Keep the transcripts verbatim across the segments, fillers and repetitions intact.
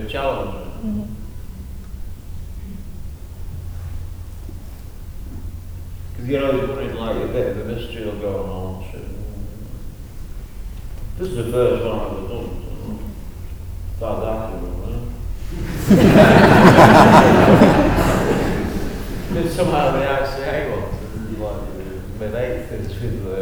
a challenge. Mm-hmm. Because you know, there's running like a bit of a mystery will go on. So. This is the first one I've ever done. So that's accurate, Did somehow the I C A one, like mid eighties with the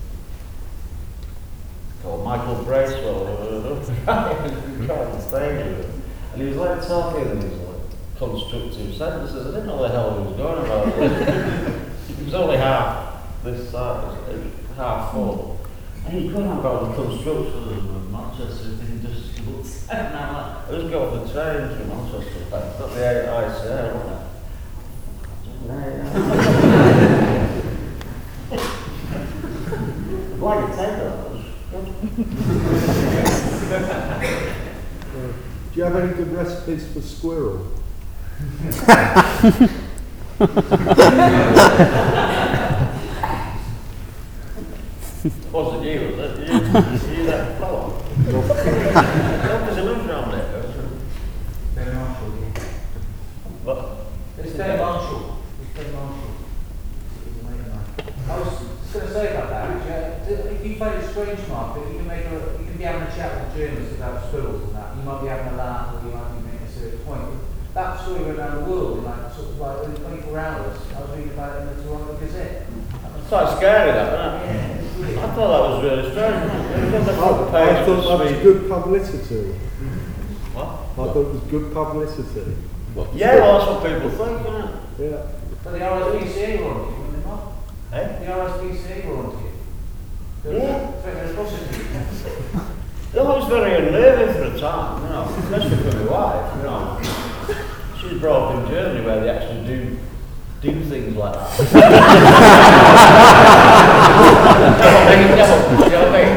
called Michael Bracewell, on stage with him. And he was like talking in these like constructive sentences. I didn't know the hell he was going about. It was only half this size, it was half full. And he's going on about the construction of Manchester, and he just looks and I'm like, I just got off the train to Manchester, like, got the I C A, wasn't it? Like a taker. Do you have any good recipes for squirrel? Wasn't you, was it? You, you that fellow? What was he living around there? Dave Marshall. What? It's Dave Marshall. It's Dave Marshall. I was just going to say about that, actually. If you play the Strange Market, you can make a, you can be having a chat with journalists about squirrels and that. You might be having a laugh, or you might be making a serious point. That story went around the world in like sort of like within twenty-four hours. I was reading about it in the Toronto Gazette. It's quite scary, that, isn't it? Yeah. I thought that was really strange. It was on the front I, page I of thought that was Sweden. good publicity. What? I thought it was good publicity. Yeah, well, that's what people think, isn't it? Yeah. But the R S P C A were on to you, weren't they not? Eh? The R S P C A were on to you. They were Yeah. threatening to prosecute you. It was very unnerving for a time, you know, especially for my wife, you know. She's brought up in Germany where they actually do do things like that. You know what I mean?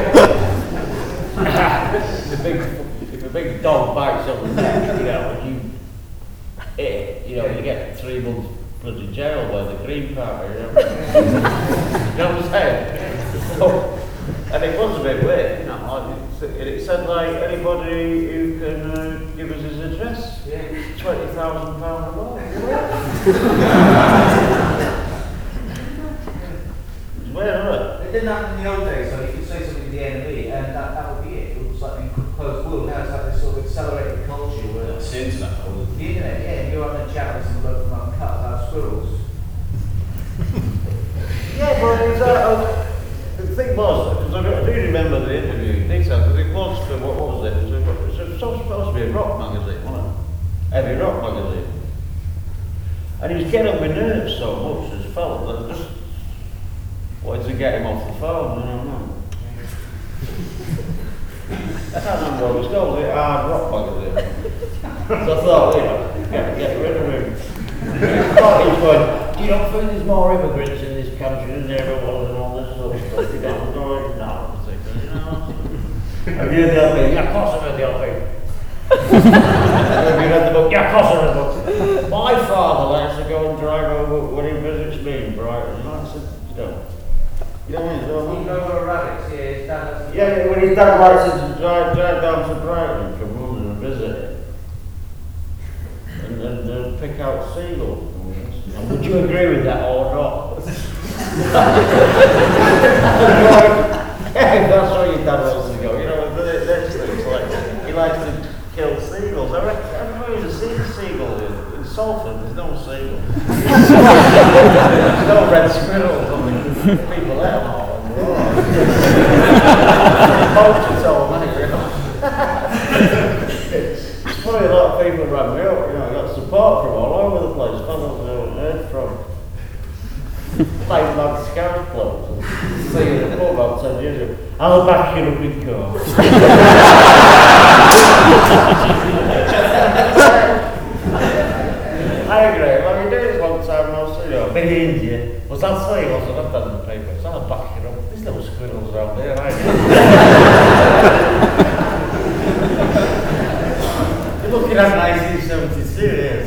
The big, if a big dog bites up the neck, you know, and you hit it, you know, you get three months bloody jail by the Green Party, you know. You know what I'm saying? So, and it was a bit weird, you know. Like it, it said like anybody who can uh, give us his address, Yeah. twenty thousand pounds a month. It's weird, isn't it? It didn't happen in the old days, so you could say something to the enemy and that, that would be it. It was like in closed world. Now it's like this sort of accelerated culture where It's the internet, though. the internet, yeah, if you're on a chat with some bloke from cut about squirrels. Yeah, but it's, uh, the thing was, because I do remember the interview in detail, because it was for, what, what was it? It was, a, it was supposed to be a rock magazine, wasn't it? Heavy rock magazine. And he was getting on my nerves so much, this fella, that I just wanted to get him off the phone, you know, no. I can't remember what it was called, the Hard Rock magazine. So I thought, you know, get, get rid of him. I thought he was going, do you not think there's more immigrants in this country than there ever was and all this sort of stuff? You don't know it? No, particularly, you know. Have you read the old thing? Yeah, of course I've read the old thing. Have you read the book? Yeah, of course I've read the book. My father likes to go and drive over when he visits me in Brighton. And I said, you know, you know what You go over rabbits, yeah, his dad has to. yeah, when his dad likes to drive, drive down to Brighton from London and visit him. And, and uh, pick out seagulls. And would you agree with that or not? Yeah, that's where your dad wants to go. You know, the next thing is like, he likes to kill seagulls. I reckon everywhere there's a seagull in, in Salford, there's no seagulls. There's no red squirrels on the people let them all. Poachers all night, you know. It's funny, a lot of people rang me up, you know, I got support from all over the place, fellas I haven't heard from. Five man scout clubs and singing in the pub about ten years ago. I'll back you up in court. I agree, well we did it one time and I was, you know, I've been in India. Was that saying also, I've done in the paper, so I'll back you up. There's no squirrels around there, I You're looking at nineteen seventy-two here.